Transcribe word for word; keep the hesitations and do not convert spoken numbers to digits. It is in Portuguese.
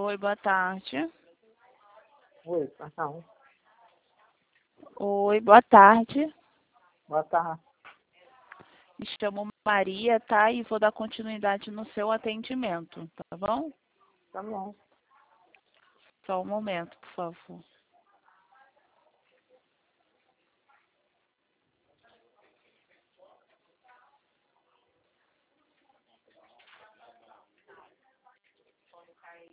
Oi, boa tarde. Oi, perdão. Oi, boa tarde. Boa tarde. Me chamo Maria, tá? E vou dar continuidade no seu atendimento, tá bom? Tá bom. Só um momento, por favor.